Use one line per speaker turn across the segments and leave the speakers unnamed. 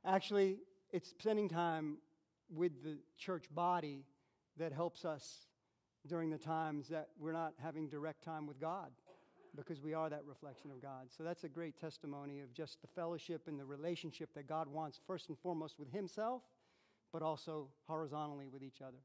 Actually, it's spending time with the church body that helps us during the times that we're not having direct time with God, because we are that reflection of God. So that's a great testimony of just the fellowship and the relationship that God wants, first and foremost with Himself, but also horizontally with each other.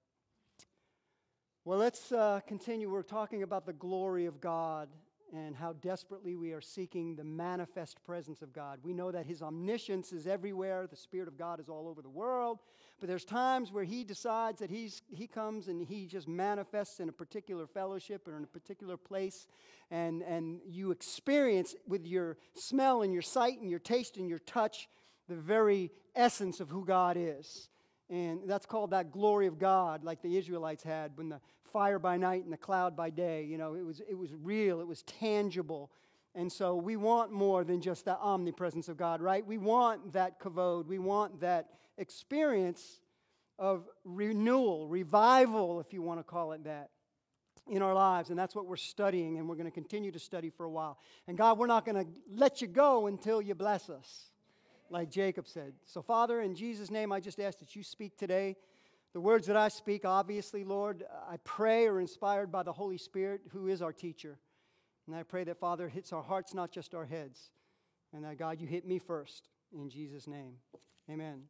Well, let's continue. We're talking about the glory of God and how desperately we are seeking the manifest presence of God. We know that His omniscience is everywhere. The Spirit of God is all over the world. But there's times where He decides that He comes and He just manifests in a particular fellowship or in a particular place. And you experience with your smell and your sight and your taste and your touch the very essence of who God is. And that's called that glory of God, like the Israelites had when the fire by night and the cloud by day. You know, it was real, it was tangible. And so we want more than just the omnipresence of God, right? We want that kavod, we want that experience of renewal, revival, if you want to call it that, in our lives. And that's what we're studying, and we're going to continue to study for a while. And God, we're not going to let you go until you bless us, like Jacob said. So, Father, in Jesus' name, I just ask that you speak today. The words that I speak, obviously, Lord, I pray are inspired by the Holy Spirit, who is our teacher. And I pray that, Father, it hits our hearts, not just our heads. And that, God, you hit me first. In Jesus' name, amen.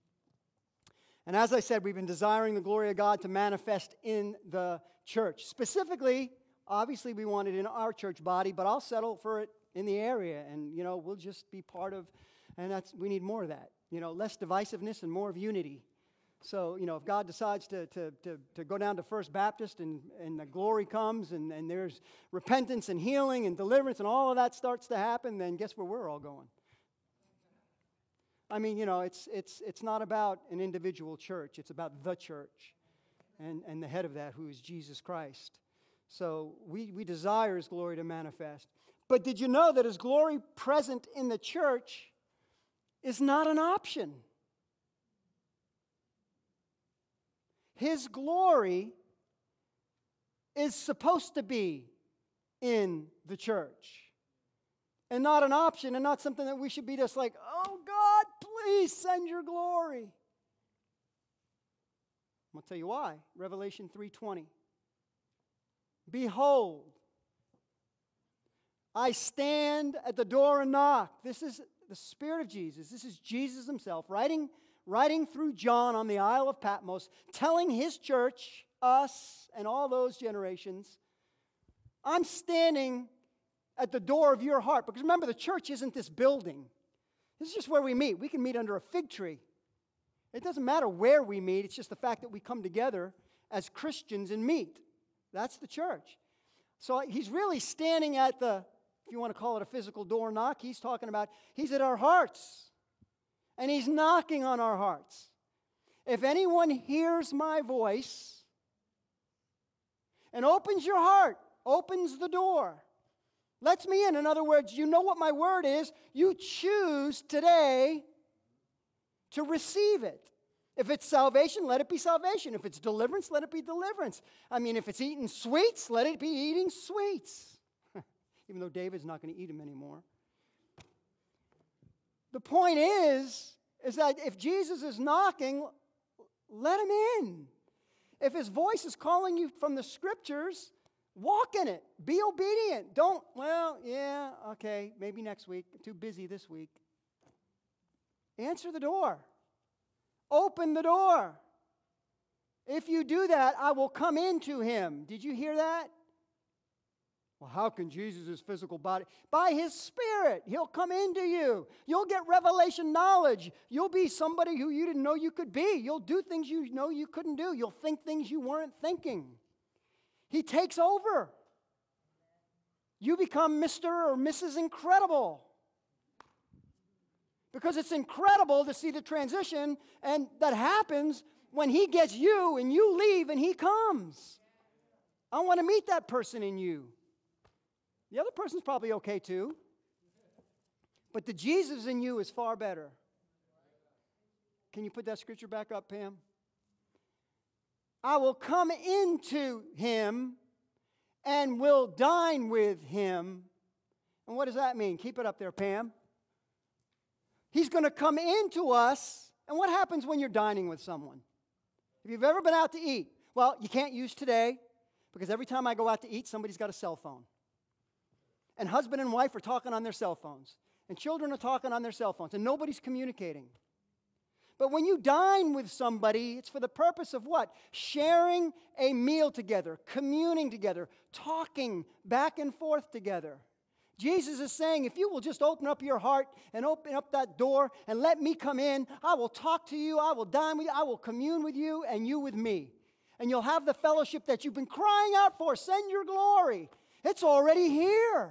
And as I said, we've been desiring the glory of God to manifest in the church. Specifically, obviously, we want it in our church body, but I'll settle for it in the area. And, you know, we'll just be part of. And we need more of that, you know, less divisiveness and more of unity. So, you know, if God decides to go down to First Baptist and the glory comes and there's repentance and healing and deliverance and all of that starts to happen, then guess where we're all going? I mean, you know, it's not about an individual church. It's about the church and the head of that, who is Jesus Christ. So we desire His glory to manifest. But did you know that His glory present in the church is not an option? His glory is supposed to be in the church and not an option, and not something that we should be just like, oh God, please send your glory. I'm going to tell you why. Revelation 3:20. Behold, I stand at the door and knock. This is the Spirit of Jesus. This is Jesus Himself writing through John on the Isle of Patmos, telling His church, us, and all those generations, I'm standing at the door of your heart. Because remember, the church isn't this building. This is just where we meet. We can meet under a fig tree. It doesn't matter where we meet. It's just the fact that we come together as Christians and meet. That's the church. So He's really standing at the, if you want to call it a physical door knock, He's talking about, He's at our hearts. And He's knocking on our hearts. If anyone hears my voice and opens your heart, opens the door, lets me in other words, you know what my word is, you choose today to receive it. If it's salvation, let it be salvation. If it's deliverance, let it be deliverance. I mean, if it's eating sweets, let it be eating sweets. Even though David's not going to eat them anymore. The point is that if Jesus is knocking, let Him in. If His voice is calling you from the Scriptures, walk in it. Be obedient. Don't, well, yeah, okay, maybe next week. I'm too busy this week. Answer the door. Open the door. If you do that, I will come into Him. Did you hear that? Well, how can Jesus' physical body? By His Spirit, He'll come into you. You'll get revelation knowledge. You'll be somebody who you didn't know you could be. You'll do things you know you couldn't do. You'll think things you weren't thinking. He takes over. You become Mr. or Mrs. Incredible. Because it's incredible to see the transition, and that happens when He gets you and you leave and He comes. I want to meet that person in you. The other person's probably okay too. But the Jesus in you is far better. Can you put that scripture back up, Pam? I will come into Him and will dine with Him. And what does that mean? Keep it up there, Pam. He's going to come into us. And what happens when you're dining with someone? If you've ever been out to eat, well, you can't use today because every time I go out to eat, somebody's got a cell phone. And husband and wife are talking on their cell phones. And children are talking on their cell phones. And nobody's communicating. But when you dine with somebody, it's for the purpose of what? Sharing a meal together, communing together, talking back and forth together. Jesus is saying, if you will just open up your heart and open up that door and let me come in, I will talk to you, I will dine with you, I will commune with you, and you with me. And you'll have the fellowship that you've been crying out for. Send your glory. It's already here.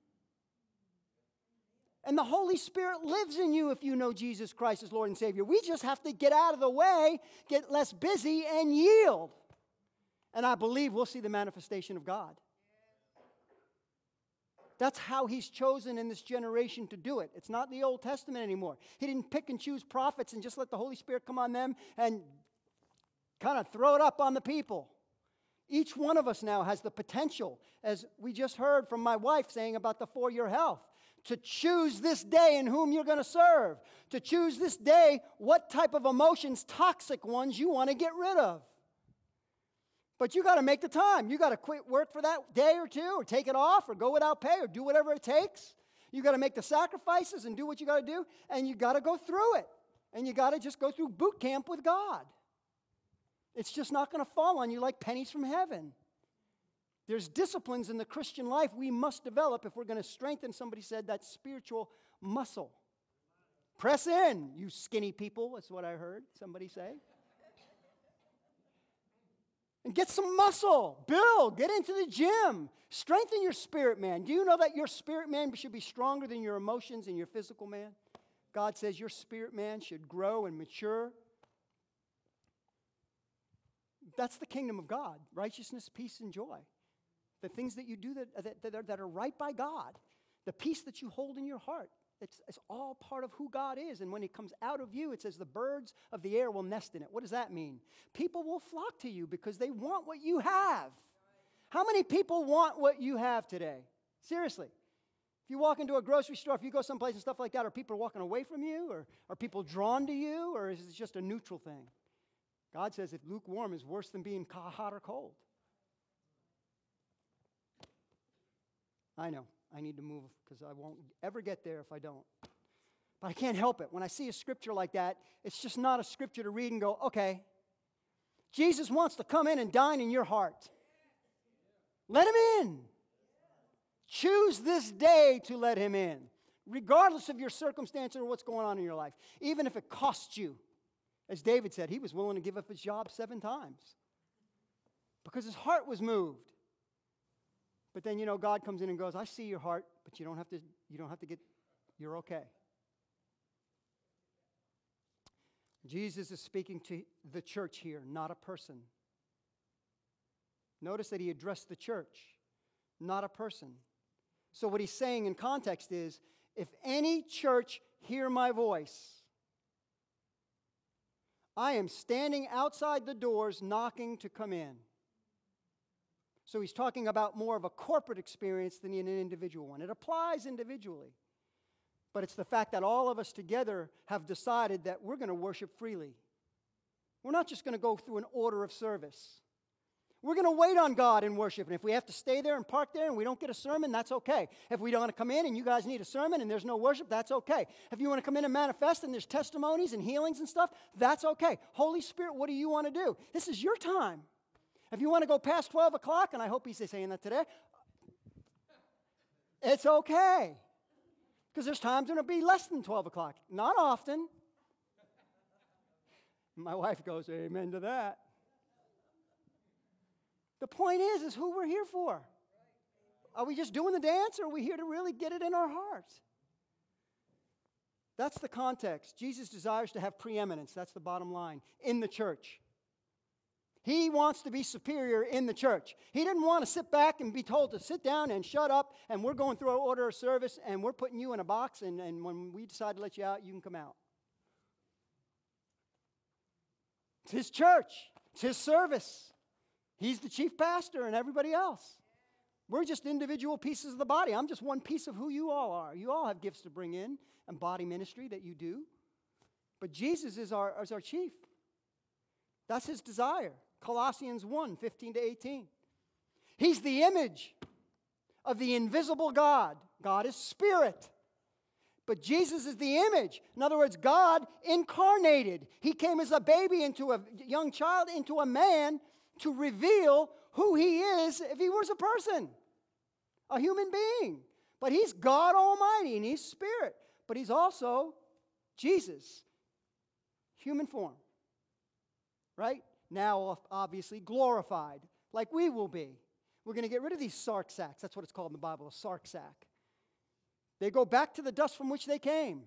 And the Holy Spirit lives in you if you know Jesus Christ as Lord and Savior. We just have to get out of the way, get less busy, and yield. And I believe we'll see the manifestation of God. That's how He's chosen in this generation to do it. It's not the Old Testament anymore. He didn't pick and choose prophets and just let the Holy Spirit come on them and kind of throw it up on the people. Each one of us now has the potential, as we just heard from my wife saying about the 4-year health, to choose this day in whom you're going to serve, to choose this day what type of emotions, toxic ones, you want to get rid of. But you got to make the time. You got to quit work for that day or two, or take it off, or go without pay, or do whatever it takes. You got to make the sacrifices and do what you got to do, and you got to go through it. And you got to just go through boot camp with God. It's just not going to fall on you like pennies from heaven. There's disciplines in the Christian life we must develop if we're going to strengthen, somebody said, that spiritual muscle. Press in, you skinny people, that's what I heard somebody say. And get some muscle. Build. Get into the gym. Strengthen your spirit man. Do you know that your spirit man should be stronger than your emotions and your physical man? God says your spirit man should grow and mature. That's the kingdom of God. Righteousness, peace, and joy. The things that you do that are right by God. The peace that you hold in your heart. It's all part of who God is. And when He comes out of you, it says the birds of the air will nest in it. What does that mean? People will flock to you because they want what you have. How many people want what you have today? Seriously. If you walk into a grocery store, if you go someplace and stuff like that, are people walking away from you? Or are people drawn to you? Or is it just a neutral thing? God says if lukewarm is worse than being hot or cold. I know. I need to move because I won't ever get there if I don't. But I can't help it. When I see a scripture like that, it's just not a scripture to read and go, okay, Jesus wants to come in and dine in your heart. Let Him in. Choose this day to let Him in, regardless of your circumstance or what's going on in your life. Even if it costs you. As David said, he was willing to give up his job 7 times because his heart was moved. But then, God comes in and goes, I see your heart, but you don't have to get, you're okay. Jesus is speaking to the church here, not a person. Notice that He addressed the church, not a person. So what He's saying in context is, if any church hear my voice, I am standing outside the doors knocking to come in. So He's talking about more of a corporate experience than an individual one. It applies individually. But it's the fact that all of us together have decided that we're going to worship freely. We're not just going to go through an order of service. We're going to wait on God in worship. And if we have to stay there and park there and we don't get a sermon, that's okay. If we don't want to come in and you guys need a sermon and there's no worship, that's okay. If you want to come in and manifest and there's testimonies and healings and stuff, that's okay. Holy Spirit, what do you want to do? This is your time. If you want to go past 12 o'clock, and I hope He's saying that today, it's okay. Because there's times when it'll be less than 12 o'clock. Not often. My wife goes, amen to that. The point is who we're here for. Are we just doing the dance, or are we here to really get it in our hearts? That's the context. Jesus desires to have preeminence. That's the bottom line. In the church. He wants to be superior in the church. He didn't want to sit back and be told to sit down and shut up, and we're going through our order of service, and we're putting you in a box, and when we decide to let you out, you can come out. It's His church. It's His service. He's the chief pastor and everybody else. We're just individual pieces of the body. I'm just one piece of who you all are. You all have gifts to bring in and body ministry that you do. But Jesus is our chief. That's his desire. Colossians 1, 15 to 18. He's the image of the invisible God. God is spirit. But Jesus is the image. In other words, God incarnated. He came as a baby into a young child, into a man, to reveal who he is if he was a person, a human being. But he's God Almighty, and he's spirit. But he's also Jesus, human form. Right? Now, obviously, glorified, like we will be. We're going to get rid of these sark sacks. That's what it's called in the Bible, a sark sack. They go back to the dust from which they came.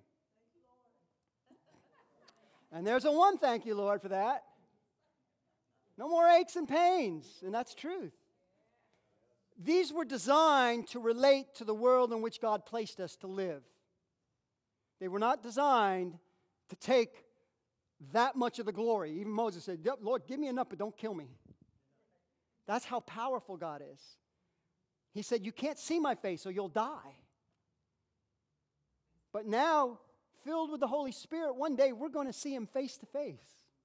And there's a one thank you, Lord, for that. No more aches and pains, and that's truth. These were designed to relate to the world in which God placed us to live. They were not designed to take that much of the glory. Even Moses said, Lord, give me enough, but don't kill me. That's how powerful God is. He said, you can't see my face, so you'll die. But now, filled with the Holy Spirit, one day we're going to see him face to face.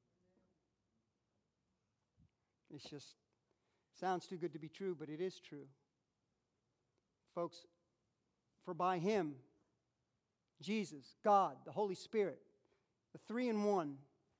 It's just, sounds too good to be true, but it is true. Folks, for by him, Jesus, God, the Holy Spirit, the three in one,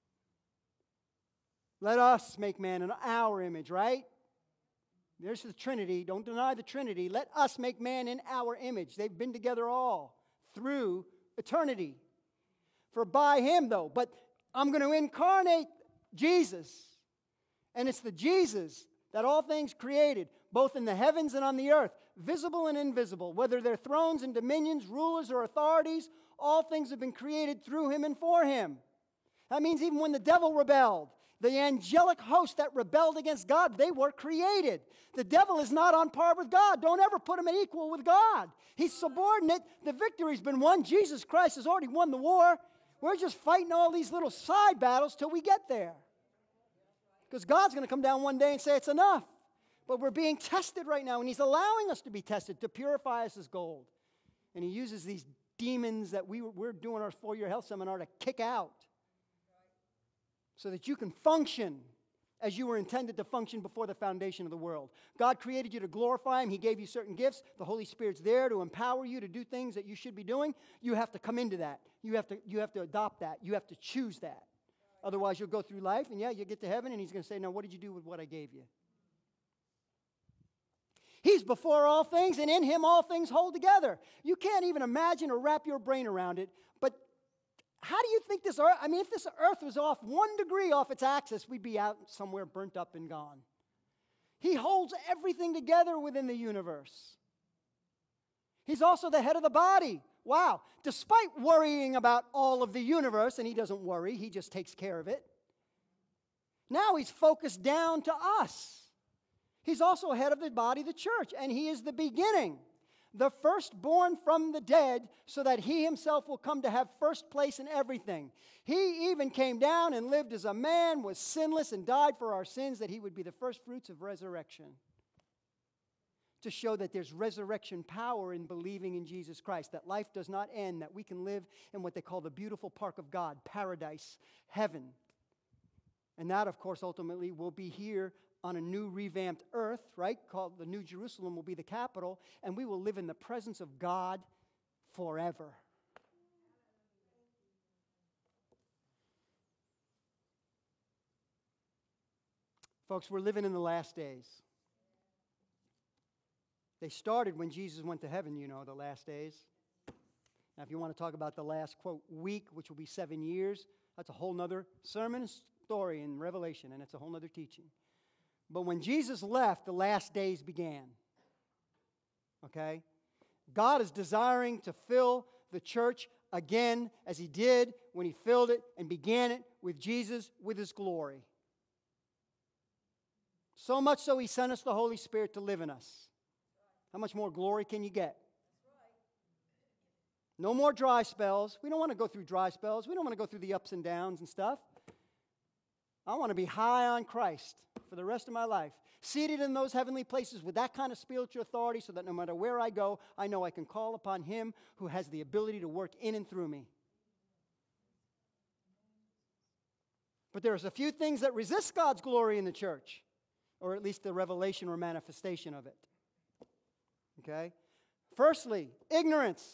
let us make man in our image, right? There's the Trinity. Don't deny the Trinity. Let us make man in our image. They've been together all through eternity. For by him, though, but I'm going to incarnate Jesus. And it's the Jesus that all things created, both in the heavens and on the earth, visible and invisible, whether they're thrones and dominions, rulers or authorities, all things have been created through him and for him. That means even when the devil rebelled, the angelic host that rebelled against God, they were created. The devil is not on par with God. Don't ever put him at equal with God. He's subordinate. The victory's been won. Jesus Christ has already won the war. We're just fighting all these little side battles till we get there. Because God's going to come down one day and say it's enough. But we're being tested right now, and he's allowing us to be tested to purify us as gold. And he uses these demons that we're doing our 4-year health seminar to kick out so that you can function as you were intended to function before the foundation of the world. God created you to glorify him. He gave you certain gifts. The Holy Spirit's there to empower you to do things that you should be doing. You have to come into that. You have to adopt that. You have to choose that. Otherwise, you'll go through life, and you'll get to heaven, and he's going to say, now, what did you do with what I gave you? He's before all things, and in him all things hold together. You can't even imagine or wrap your brain around it, but how do you think this earth, if this earth was off 1 degree off its axis, we'd be out somewhere burnt up and gone. He holds everything together within the universe. He's also the head of the body. Wow. Despite worrying about all of the universe, and he doesn't worry, he just takes care of it. Now he's focused down to us. He's also head of the body, the church, and he is the beginning, the firstborn from the dead, so that he himself will come to have first place in everything. He even came down and lived as a man, was sinless, and died for our sins, that he would be the first fruits of resurrection. To show that there's resurrection power in believing in Jesus Christ, that life does not end, that we can live in what they call the beautiful park of God, paradise, heaven. And that, of course, ultimately will be here on a new revamped earth, right, called the New Jerusalem will be the capital, and we will live in the presence of God forever. Folks, we're living in the last days. They started when Jesus went to heaven, the last days. Now, if you want to talk about the last, quote, week, which will be 7 years, that's a whole nother sermon story in Revelation, and it's a whole nother teaching. But when Jesus left, the last days began. Okay? God is desiring to fill the church again as he did when he filled it and began it with Jesus, with his glory. So much so he sent us the Holy Spirit to live in us. How much more glory can you get? No more dry spells. We don't want to go through dry spells. We don't want to go through the ups and downs and stuff. I want to be high on Christ for the rest of my life, seated in those heavenly places with that kind of spiritual authority so that no matter where I go, I know I can call upon Him who has the ability to work in and through me. But there's a few things that resist God's glory in the church, or at least the revelation or manifestation of it. Okay? Firstly, ignorance.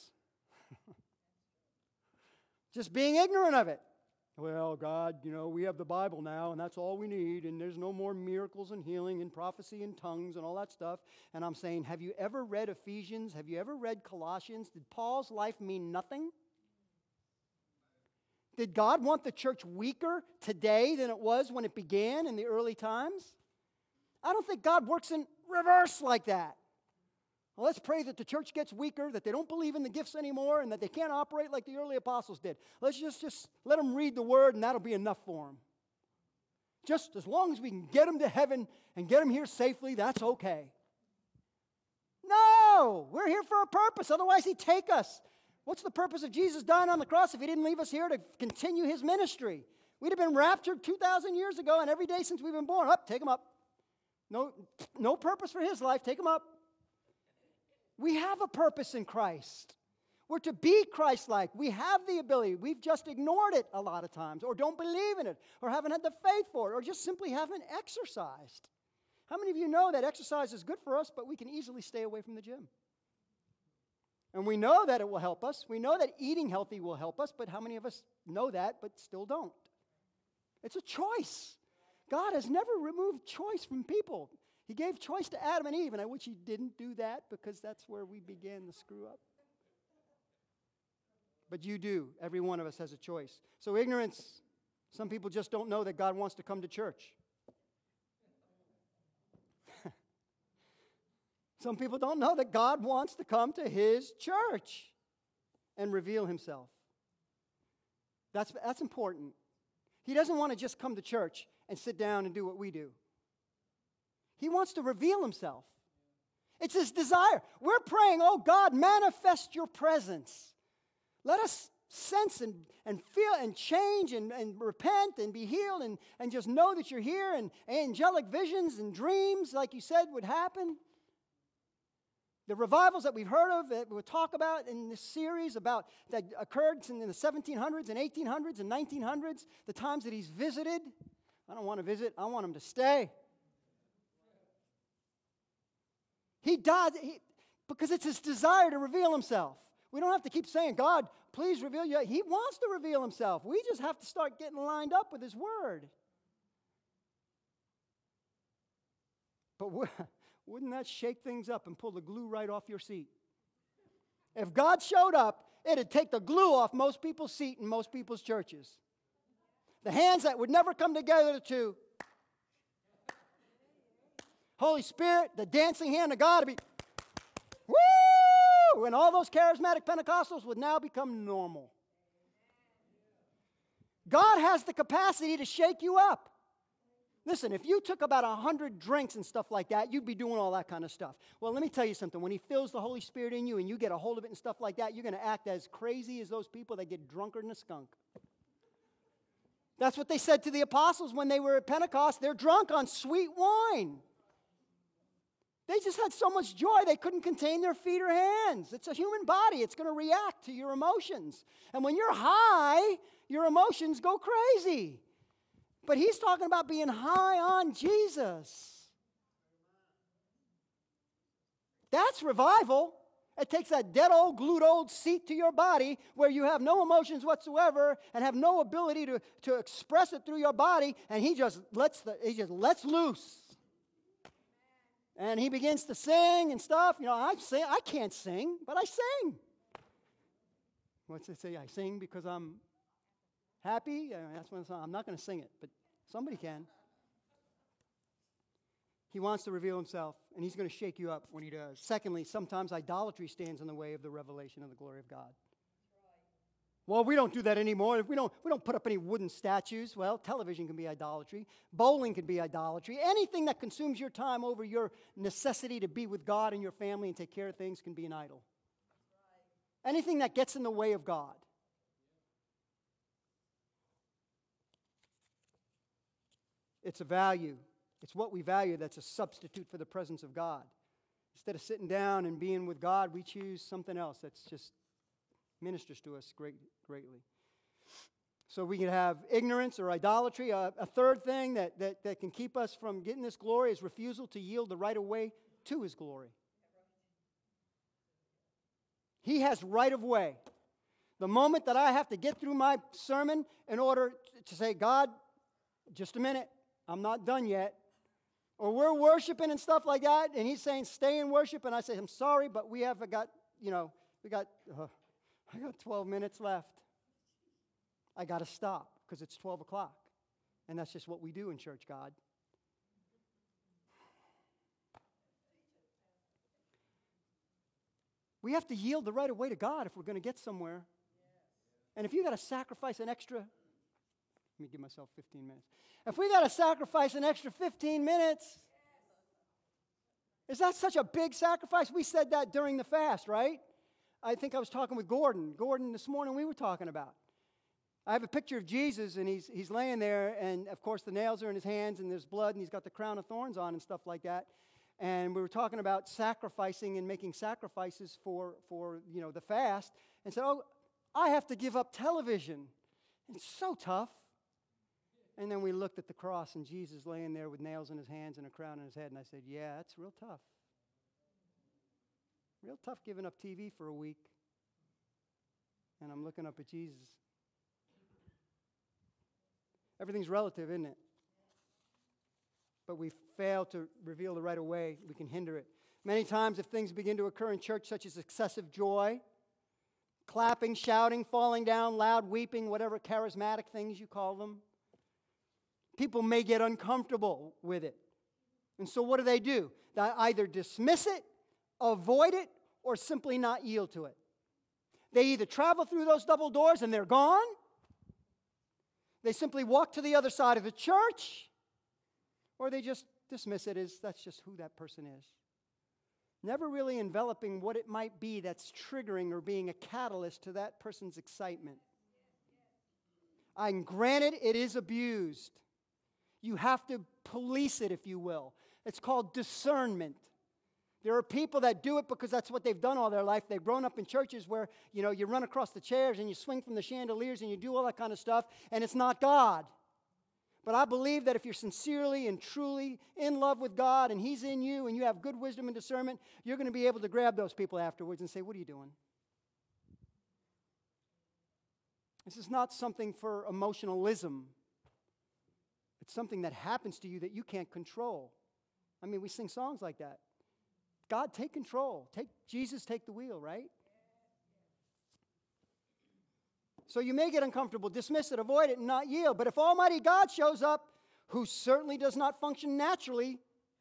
Just being ignorant of it. Well, God, we have the Bible now, and that's all we need, and there's no more miracles and healing and prophecy and tongues and all that stuff. And I'm saying, have you ever read Ephesians? Have you ever read Colossians? Did Paul's life mean nothing? Did God want the church weaker today than it was when it began in the early times? I don't think God works in reverse like that. Well, let's pray that the church gets weaker, that they don't believe in the gifts anymore, and that they can't operate like the early apostles did. Let's just let them read the Word, and that'll be enough for them. Just as long as we can get them to heaven and get them here safely, that's okay. No! We're here for a purpose. Otherwise, He'd take us. What's the purpose of Jesus dying on the cross if He didn't leave us here to continue His ministry? We'd have been raptured 2,000 years ago, and every day since we've been born, take Him up. No purpose for His life, take Him up. We have a purpose in Christ. We're to be Christ-like. We have the ability. We've just ignored it a lot of times, or don't believe in it, or haven't had the faith for it, or just simply haven't exercised. How many of you know that exercise is good for us, but we can easily stay away from the gym? And we know that it will help us. We know that eating healthy will help us, but how many of us know that but still don't? It's a choice. God has never removed choice from people. He gave choice to Adam and Eve, and I wish He didn't do that because that's where we began to screw up. But you do. Every one of us has a choice. So ignorance, some people just don't know that God wants to come to church. Some people don't know that God wants to come to His church and reveal Himself. That's important. He doesn't want to just come to church and sit down and do what we do. He wants to reveal Himself. It's His desire. We're praying, oh God, manifest Your presence. Let us sense and feel and change and repent and be healed and just know that You're here, and angelic visions and dreams, like You said, would happen. The revivals that we've heard of, that we'll talk about in this series about that occurred in the 1700s and 1800s and 1900s, the times that He's visited. I don't want to visit. I want Him to stay. He died because it's His desire to reveal Himself. We don't have to keep saying, God, please reveal You. He wants to reveal Himself. We just have to start getting lined up with His Word. But wouldn't that shake things up and pull the glue right off your seat? If God showed up, it'd take the glue off most people's seat in most people's churches. The hands that would never come together to Holy Spirit, the dancing hand of God, would be, woo! And all those charismatic Pentecostals would now become normal. God has the capacity to shake you up. Listen, if you took about 100 drinks and stuff like that, you'd be doing all that kind of stuff. Well, let me tell you something. When He fills the Holy Spirit in you and you get a hold of it and stuff like that, you're going to act as crazy as those people that get drunker than a skunk. That's what they said to the apostles when they were at Pentecost. They're drunk on sweet wine. They just had so much joy they couldn't contain their feet or hands. It's a human body. It's going to react to your emotions. And when you're high, your emotions go crazy. But He's talking about being high on Jesus. That's revival. It takes that dead old, glued old seat to your body where you have no emotions whatsoever and have no ability to express it through your body, and He just lets loose. And He begins to sing and stuff. I can't sing, but I sing. What's it say? I sing because I'm happy? That's one song. I'm not going to sing it, but somebody can. He wants to reveal Himself, and He's going to shake you up when He does. Secondly, sometimes idolatry stands in the way of the revelation of the glory of God. Well, we don't do that anymore. We don't put up any wooden statues. Well, television can be idolatry. Bowling can be idolatry. Anything that consumes your time over your necessity to be with God and your family and take care of things can be an idol. Anything that gets in the way of God. It's a value. It's what we value that's a substitute for the presence of God. Instead of sitting down and being with God, we choose something else that's just ministers to us greatly. So we can have ignorance or idolatry. A third thing that can keep us from getting this glory is refusal to yield the right of way to His glory. He has right of way. The moment that I have to get through my sermon in order to say, God, just a minute, I'm not done yet. Or we're worshiping and stuff like that, and He's saying, stay in worship, and I say, I'm sorry, but I got 12 minutes left. I got to stop because it's 12 o'clock. And that's just what we do in church, God. We have to yield the right of way to God if we're going to get somewhere. And if you got to sacrifice an extra, let me give myself 15 minutes. If we got to sacrifice an extra 15 minutes, is that such a big sacrifice? We said that during the fast, right? I think I was talking with Gordon. Gordon, this morning we were talking about. I have a picture of Jesus, and he's laying there, and of course the nails are in his hands, and there's blood, and he's got the crown of thorns on and stuff like that. And we were talking about sacrificing and making sacrifices for the fast. And said, I have to give up television. It's so tough. And then we looked at the cross and Jesus laying there with nails in his hands and a crown in his head. And I said, yeah, it's real tough. Real tough giving up TV for a week. And I'm looking up at Jesus. Everything's relative, isn't it? But we fail to reveal the right of way. We can hinder it. Many times if things begin to occur in church, such as excessive joy, clapping, shouting, falling down, loud weeping, whatever charismatic things you call them, people may get uncomfortable with it. And so what do? They either dismiss it, avoid it, or simply not yield to it. They either travel through those double doors and they're gone. They simply walk to the other side of the church. Or they just dismiss it as that's just who that person is. Never really enveloping what it might be that's triggering or being a catalyst to that person's excitement. And granted, it is abused. You have to police it, if you will. It's called discernment. There are people that do it because that's what they've done all their life. They've grown up in churches where, you run across the chairs and you swing from the chandeliers and you do all that kind of stuff, and it's not God. But I believe that if you're sincerely and truly in love with God and He's in you and you have good wisdom and discernment, you're going to be able to grab those people afterwards and say, what are you doing? This is not something for emotionalism. It's something that happens to you that you can't control. I mean, we sing songs like that. God, take control. Jesus, take the wheel, right? So you may get uncomfortable, dismiss it, avoid it, and not yield. But if Almighty God shows up, who certainly does not function naturally,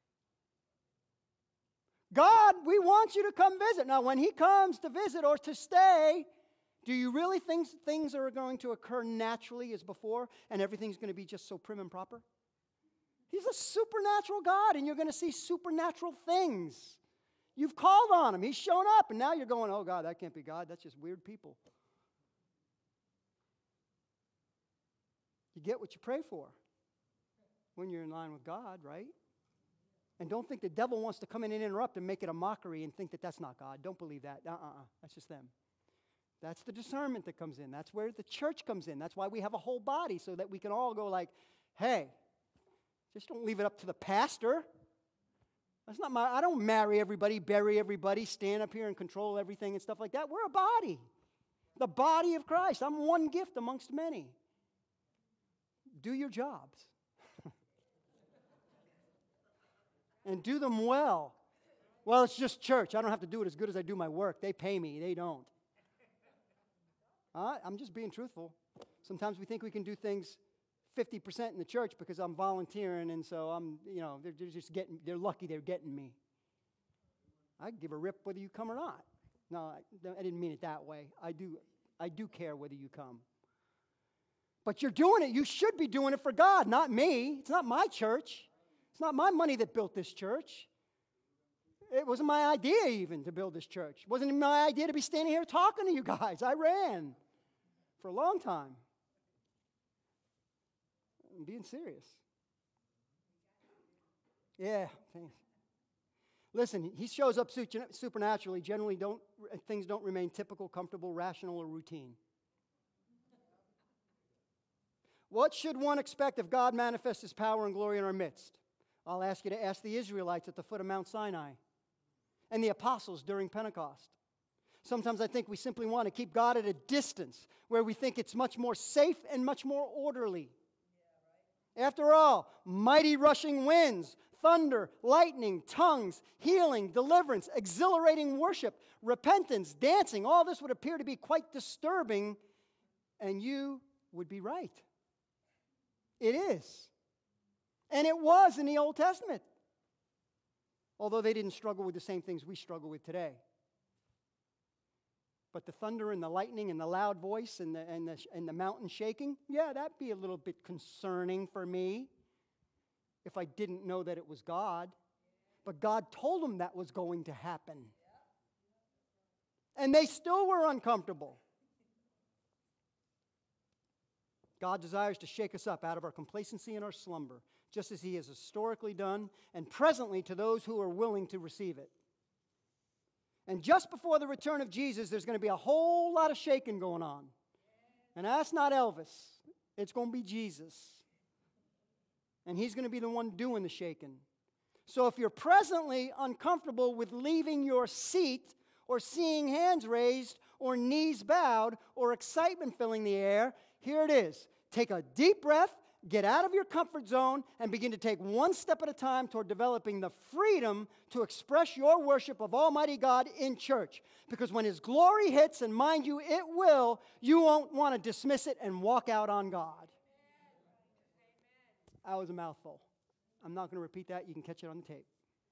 God, we want you to come visit. Now, when He comes to visit or to stay, do you really think things are going to occur naturally as before and everything's going to be just so prim and proper? He's a supernatural God, and you're going to see supernatural things. You've called on Him. He's shown up, and now you're going, oh, God, that can't be God. That's just weird people. You get what you pray for when you're in line with God, right? And don't think the devil wants to come in and interrupt and make it a mockery and think that that's not God. Don't believe that. That's just them. That's the discernment that comes in. That's where the church comes in. That's why we have a whole body, so that we can all go like, hey, just don't leave it up to the pastor. That's not I don't marry everybody, bury everybody, stand up here and control everything and stuff like that. We're a body. The body of Christ. I'm one gift amongst many. Do your jobs. And do them well. Well, it's just church. I don't have to do it as good as I do my work. They pay me. They don't. I'm just being truthful. Sometimes we think we can do things 50% in the church because I'm volunteering, and so they're lucky they're getting me. I give a rip whether you come or not. No, I didn't mean it that way. I do care whether you come. But you're doing it. You should be doing it for God, not me. It's not my church. It's not my money that built this church. It wasn't my idea even to build this church. It wasn't my idea to be standing here talking to you guys. I ran for a long time. I'm being serious. Yeah. Listen, he shows up supernaturally. Generally, things don't remain typical, comfortable, rational, or routine. What should one expect if God manifests His power and glory in our midst? I'll ask you to ask the Israelites at the foot of Mount Sinai and the apostles during Pentecost. Sometimes I think we simply want to keep God at a distance where we think it's much more safe and much more orderly. After all, mighty rushing winds, thunder, lightning, tongues, healing, deliverance, exhilarating worship, repentance, dancing, all this would appear to be quite disturbing, and you would be right. It is. And it was in the Old Testament. Although they didn't struggle with the same things we struggle with today. But the thunder and the lightning and the loud voice and the mountain shaking, yeah, that'd be a little bit concerning for me if I didn't know that it was God. But God told them that was going to happen. And they still were uncomfortable. God desires to shake us up out of our complacency and our slumber, just as He has historically done, and presently to those who are willing to receive it. And just before the return of Jesus, there's going to be a whole lot of shaking going on. And that's not Elvis. It's going to be Jesus. And He's going to be the one doing the shaking. So if you're presently uncomfortable with leaving your seat or seeing hands raised or knees bowed or excitement filling the air, here it is. Take a deep breath, get out of your comfort zone, and begin to take one step at a time toward developing the freedom to express your worship of Almighty God in church. Because when His glory hits, and mind you, it will, you won't want to dismiss it and walk out on God. That was a mouthful. I'm not going to repeat that. You can catch it on the tape.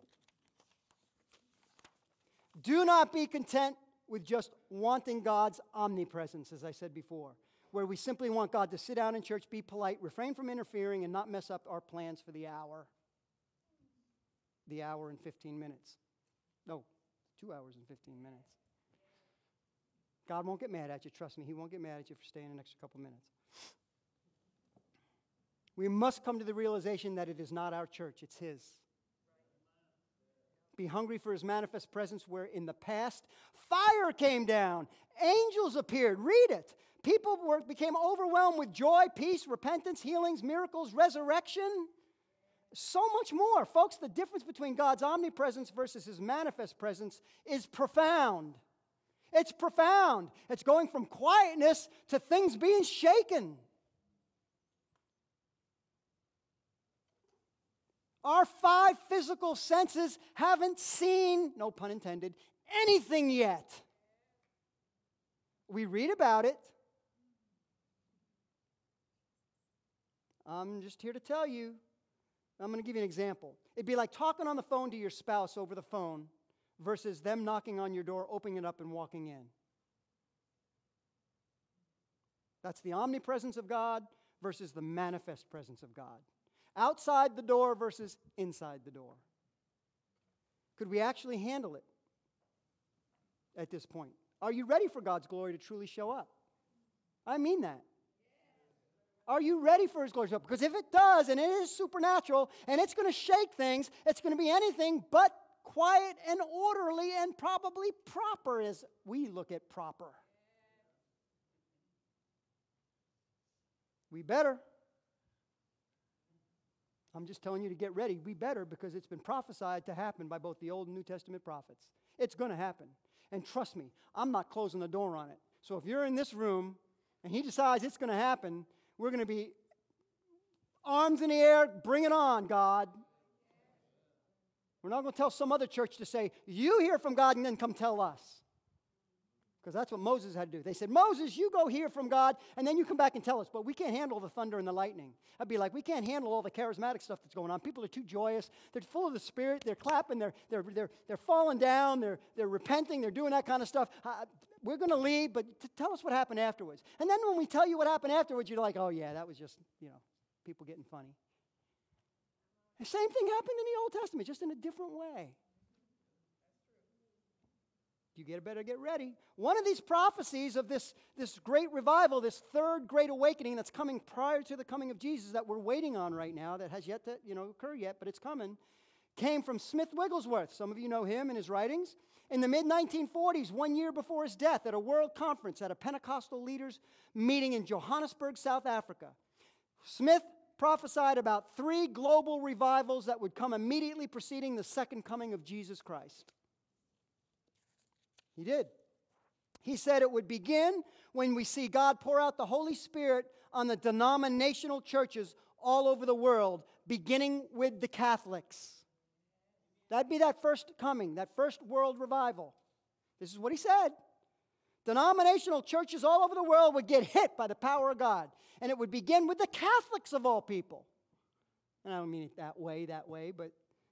Do not be content with just wanting God's omnipresence, as I said before, where we simply want God to sit down in church, be polite, refrain from interfering, and not mess up our plans for the hour. The hour and 15 minutes. No, 2 hours and 15 minutes. God won't get mad at you. Trust me, He won't get mad at you for staying an extra couple minutes. We must come to the realization that it is not our church, it's His. Be hungry for His manifest presence, where in the past, fire came down, angels appeared. Read it. People became overwhelmed with joy, peace, repentance, healings, miracles, resurrection. So much more. Folks, the difference between God's omnipresence versus His manifest presence is profound. It's profound. It's going from quietness to things being shaken. Our 5 physical senses haven't seen, no pun intended, anything yet. We read about it. I'm just here to tell you. I'm going to give you an example. It'd be like talking on the phone to your spouse over the phone versus them knocking on your door, opening it up, and walking in. That's the omnipresence of God versus the manifest presence of God. Outside the door versus inside the door. Could we actually handle it at this point? Are you ready for God's glory to truly show up? I mean that. Are you ready for His glory to show up? Because if it does, and it is supernatural, and it's going to shake things, it's going to be anything but quiet and orderly and probably proper as we look at proper. We better. I'm just telling you to get ready. We better, because it's been prophesied to happen by both the Old and New Testament prophets. It's going to happen. And trust me, I'm not closing the door on it. So if you're in this room and He decides it's going to happen, we're going to be arms in the air, bring it on, God. We're not going to tell some other church to say, you hear from God and then come tell us. Because that's what Moses had to do. They said, Moses, you go hear from God, and then you come back and tell us. But we can't handle the thunder and the lightning. I'd be like, we can't handle all the charismatic stuff that's going on. People are too joyous. They're full of the Spirit. They're clapping. They're falling down. They're repenting. They're doing that kind of stuff. We're going to leave, but tell us what happened afterwards. And then when we tell you what happened afterwards, you're like, oh, yeah, that was just, people getting funny. The same thing happened in the Old Testament, just in a different way. You better get ready. One of these prophecies of this great revival, this third great awakening that's coming prior to the coming of Jesus that we're waiting on right now, that has yet to occur yet, but it's coming, came from Smith Wigglesworth. Some of you know him and his writings. In the mid-1940s, 1 year before his death, at a world conference at a Pentecostal leaders meeting in Johannesburg, South Africa, Smith prophesied about 3 global revivals that would come immediately preceding the second coming of Jesus Christ. He did. He said it would begin when we see God pour out the Holy Spirit on the denominational churches all over the world, beginning with the Catholics. That'd be that first coming, that first world revival. This is what he said. Denominational churches all over the world would get hit by the power of God. And it would begin with the Catholics of all people. And I don't mean it that way, but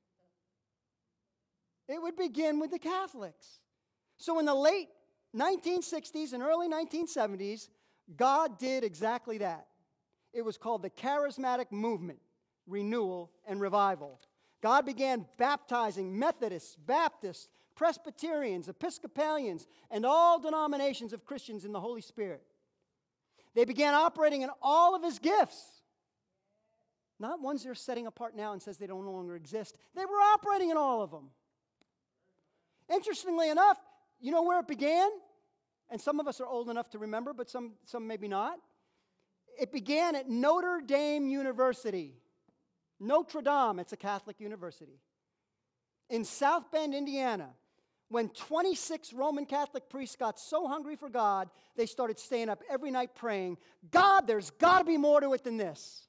it would begin with the Catholics. So in the late 1960s and early 1970s, God did exactly that. It was called the Charismatic Movement, Renewal, and Revival. God began baptizing Methodists, Baptists, Presbyterians, Episcopalians, and all denominations of Christians in the Holy Spirit. They began operating in all of His gifts. Not ones they're setting apart now and says they don't no longer exist. They were operating in all of them. Interestingly enough, you know where it began? And some of us are old enough to remember, but some maybe not. It began at Notre Dame University. Notre Dame, it's a Catholic university. In South Bend, Indiana, when 26 Roman Catholic priests got so hungry for God, they started staying up every night praying, God, there's got to be more to it than this.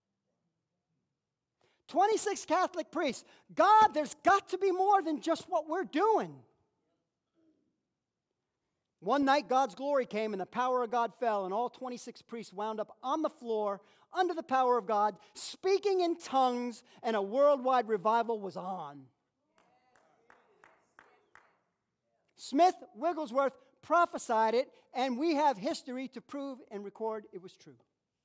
26 Catholic priests, God, there's got to be more than just what we're doing. One night, God's glory came and the power of God fell, and all 26 priests wound up on the floor under the power of God, speaking in tongues, and a worldwide revival was on. Smith Wigglesworth prophesied it, and we have history to prove and record it was true.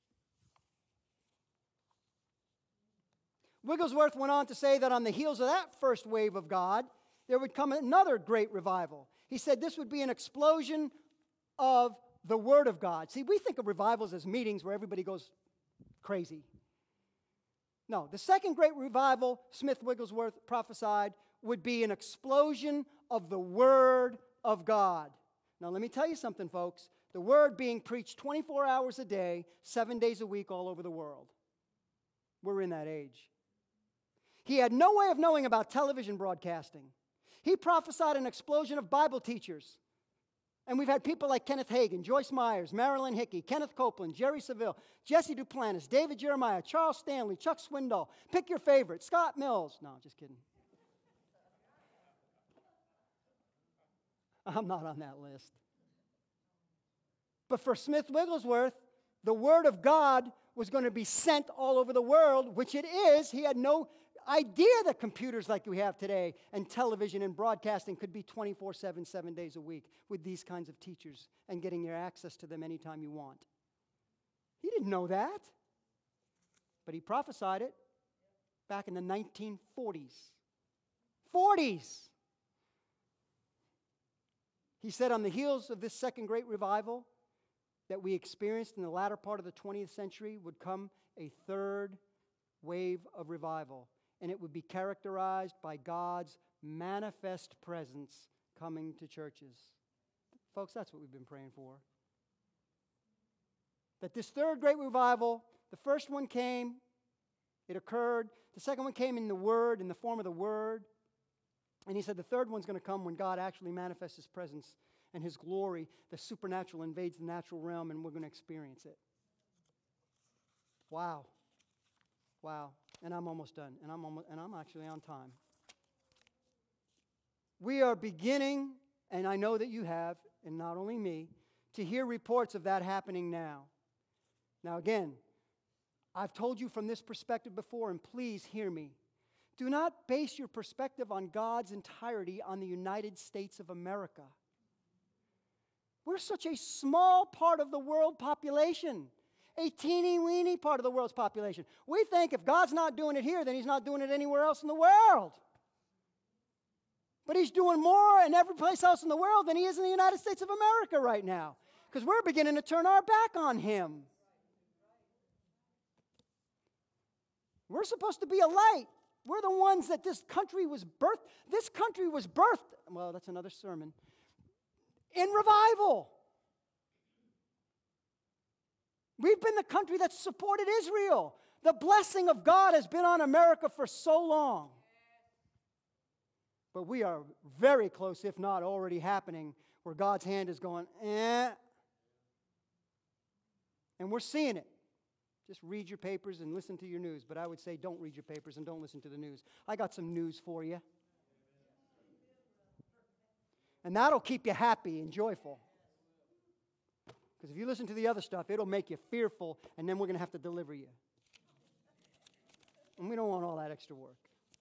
Wigglesworth went on to say that on the heels of that first wave of God, there would come another great revival. He said this would be an explosion of the Word of God. See, we think of revivals as meetings where everybody goes crazy. No, the second great revival, Smith Wigglesworth prophesied, would be an explosion of the Word of God. Now, let me tell you something, folks. The Word being preached 24 hours a day, 7 days a week all over the world. We're in that age. He had no way of knowing about television broadcasting. He prophesied an explosion of Bible teachers. And we've had people like Kenneth Hagin, Joyce Myers, Marilyn Hickey, Kenneth Copeland, Jerry Savelle, Jesse Duplantis, David Jeremiah, Charles Stanley, Chuck Swindoll. Pick your favorite. Scott Mills. No, just kidding. I'm not on that list. But for Smith Wigglesworth, the Word of God was going to be sent all over the world, which it is. He had no idea that computers like we have today and television and broadcasting could be 24/7, 7 days a week with these kinds of teachers and getting your access to them anytime you want. He didn't know that. But he prophesied it back in the 1940s. 40s! He said on the heels of this second great revival that we experienced in the latter part of the 20th century would come a third wave of revival. And it would be characterized by God's manifest presence coming to churches. Folks, that's what we've been praying for. That this third great revival, the first one came, it occurred. The second one came in the Word, in the form of the Word. And he said the third one's going to come when God actually manifests His presence and His glory. The supernatural invades the natural realm, and we're going to experience it. Wow. Wow. And I'm almost done. And I'm actually on time. We are beginning, and I know that you have, and not only me, to hear reports of that happening now. Now again, I've told you from this perspective before, and please hear me. Do not base your perspective on God's entirety on the United States of America. We're such a small part of the world population. A teeny-weeny part of the world's population. We think if God's not doing it here, then He's not doing it anywhere else in the world. But He's doing more in every place else in the world than He is in the United States of America right now. Because we're beginning to turn our back on Him. We're supposed to be a light We're the ones that this country was birthed. This country was birthed, well, that's another sermon, in revival. We've been the country that supported Israel. The blessing of God has been on America for so long. But we are very close, if not already happening, where God's hand is going, eh. And we're seeing it. Just read your papers and listen to your news. But I would say don't read your papers and don't listen to the news. I got some news for you. And that'll keep you happy and joyful. Because if you listen to the other stuff, it'll make you fearful, and then we're going to have to deliver you. And we don't want all that extra work.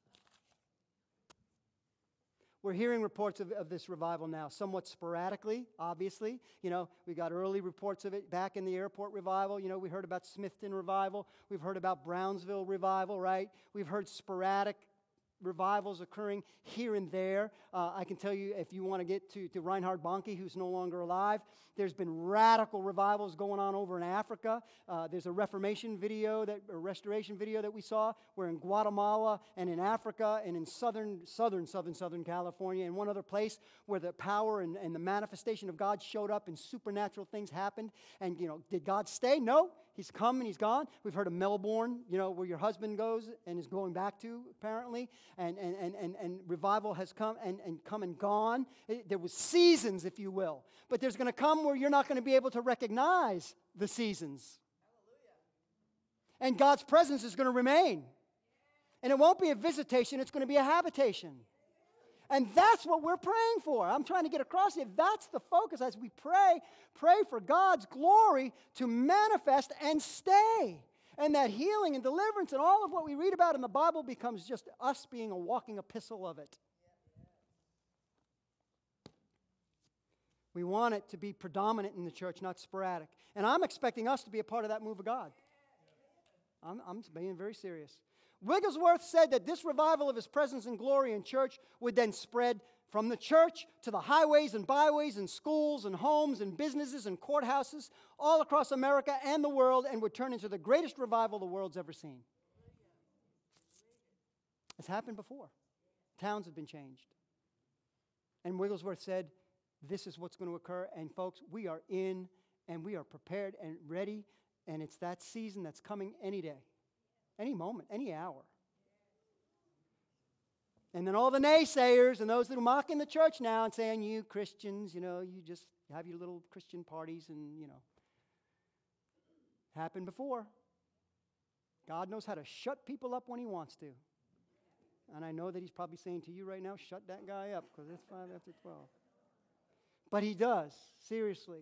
We're hearing reports of this revival now, somewhat sporadically, obviously. You know, we got early reports of it back in the airport revival. You know, we heard about Smithton revival. We've heard about Brownsville revival, right? We've heard sporadic revivals occurring here and there. I can tell you, if you want to get to Reinhard Bonnke, who's no longer alive, there's been radical revivals going on over in Africa. There's a restoration video that we saw where in Guatemala and in Africa and in southern California and one other place where the power and the manifestation of God showed up and supernatural things happened. And, you know, did God stay? No. He's come and he's gone. We've heard of Melbourne, you know, where your husband goes and is going back to, apparently. And revival has come and gone. There was seasons, if you will. But there's going to come where you're not going to be able to recognize the seasons. And God's presence is going to remain. And it won't be a visitation, it's going to be a habitation. And that's what we're praying for. I'm trying to get across here. That's the focus as we pray. Pray for God's glory to manifest and stay. And that healing and deliverance and all of what we read about in the Bible becomes just us being a walking epistle of it. We want it to be predominant in the church, not sporadic. And I'm expecting us to be a part of that move of God. I'm being very serious. Wigglesworth said that this revival of his presence and glory in church would then spread from the church to the highways and byways and schools and homes and businesses and courthouses all across America and the world and would turn into the greatest revival the world's ever seen. It's happened before. Towns have been changed. And Wigglesworth said, this is what's going to occur. And folks, we are in and we are prepared and ready. And it's that season that's coming any day. Any moment, any hour. And then all the naysayers and those that are mocking the church now and saying, you Christians, you know, you just have your little Christian parties and, you know. Happened before. God knows how to shut people up when he wants to. And I know that he's probably saying to you right now, shut that guy up because it's 5 after 12. But he does, seriously.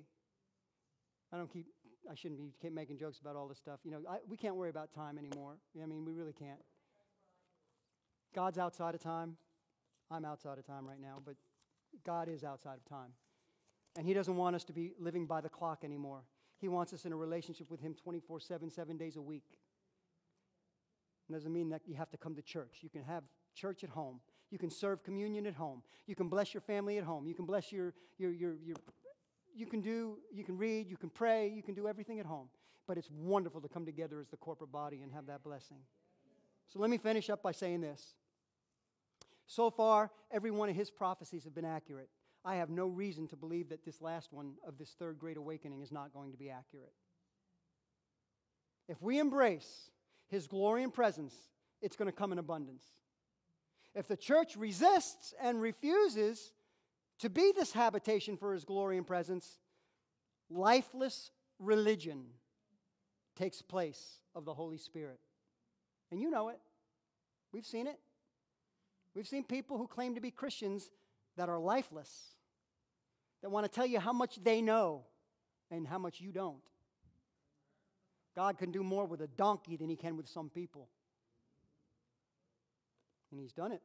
I shouldn't keep making jokes about all this stuff. You know, we can't worry about time anymore. I mean, we really can't. God's outside of time. I'm outside of time right now, but God is outside of time. And he doesn't want us to be living by the clock anymore. He wants us in a relationship with him 24/7, 7 days a week. It doesn't mean that you have to come to church. You can have church at home. You can serve communion at home. You can bless your family at home. You can bless you can read, you can pray, you can do everything at home. But it's wonderful to come together as the corporate body and have that blessing. So let me finish up by saying this. So far, every one of his prophecies have been accurate. I have no reason to believe that this last one of this third great awakening is not going to be accurate. If we embrace his glory and presence, it's going to come in abundance. If the church resists and refuses to be this habitation for his glory and presence, lifeless religion takes place of the Holy Spirit. And you know it. We've seen it. We've seen people who claim to be Christians that are lifeless, that want to tell you how much they know and how much you don't. God can do more with a donkey than he can with some people. And he's done it.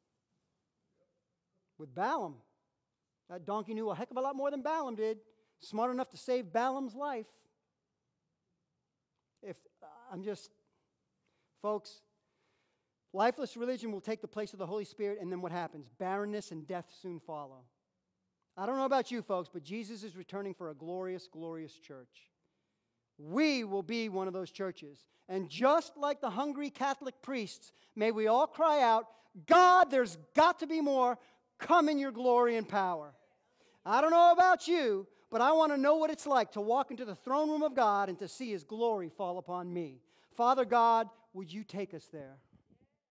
With Balaam. That donkey knew a heck of a lot more than Balaam did. Smart enough to save Balaam's life. Folks, lifeless religion will take the place of the Holy Spirit, and then what happens? Barrenness and death soon follow. I don't know about you folks, but Jesus is returning for a glorious, glorious church. we will be one of those churches. And just like the hungry Catholic priests, may we all cry out, God, there's got to be more. Come in your glory and power. I don't know about you, but I want to know what it's like to walk into the throne room of God and to see His glory fall upon me. Father God, would you take us there?